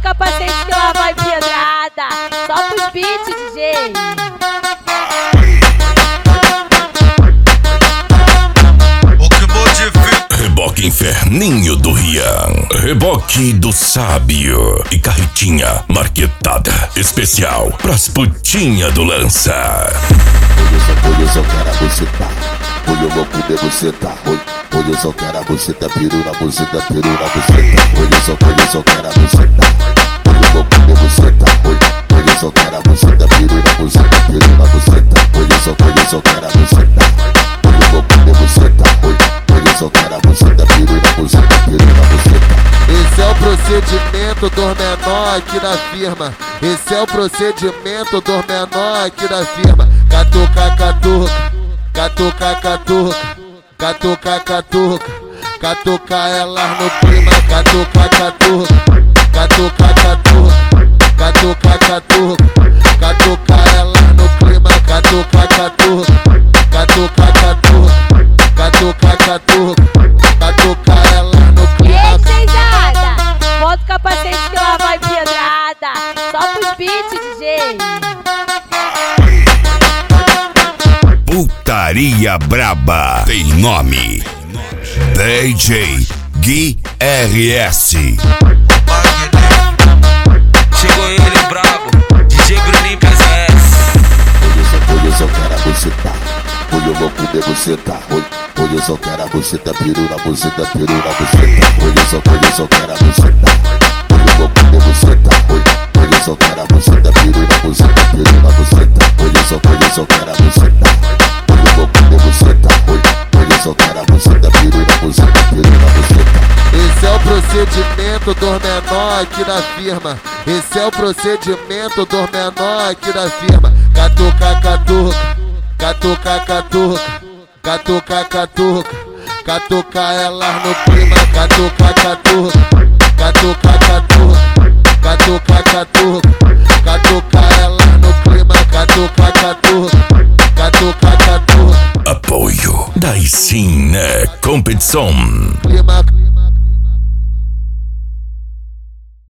capacete que lá vai pedrada. Só pros beats, DJ. Reboque Inferninho do Rian, reboque do Sábio e carretinha marquetada especial pras putinha do Lança. Hoje eu só quero bucetar, hoje eu vou poder bucetar. Hoje eu só quero bucetar, peru na buceta, peru na buceta. Hoje eu só quero bucetar, hoje eu vou poder bucetar. Hoje eu só quero bucetar, peru na buceta, peru na buceta. Hoje eu só quero bucetar, hoje eu vou poder bucetar. Hoje eu só quero bucetar, peru na buceta, peru na buceta. Esse é o procedimento dos menor aqui da firma. Esse é o procedimento dos menor aqui da firma. Catuca, catuca, catuca, catuca, catuca, catuca, catuca elas no clima. Catuca, catuca, catuca, catuca, catuca, catuca, catuca elas no clima. Catuca, catuca, catuca, catuca, catuca, catuca, catuca elas no clima. Ei, cheizada, bota o capacete que lá vai pedrada. Só pros beats, DJ. Putaria braba tem nome: DJ Gui RS. Chegou ele brabo, DJ Bruninho PSS. Hoje eu só quero bucetar, hoje eu vou poder bucetar. Hoje eu só quero bucetar, peru na buceta, peru na buceta. Hoje eu só quero bucetar, hoje eu vou poder bucetar. Hoje eu só quero bucetar, peru na buceta, peru na buceta. Hoje eu só quero bucetar, hoje eu vou poder bucetar. Hoje eu só quero bucetar, peru na buceta, peru na buceta. Esse é o procedimento dos menor aqui da firma. Esse é o procedimento dos menor aqui da firma. Catuca, catuca, catuca, catuca, catuca, catuca, catuca elas no clima. Catuca, catuca, catuca, catuca, catuca, catuca, catuca elas no clima. Catuca, catuca, catuca, catuca. Apoio da Cine Competição. Clima.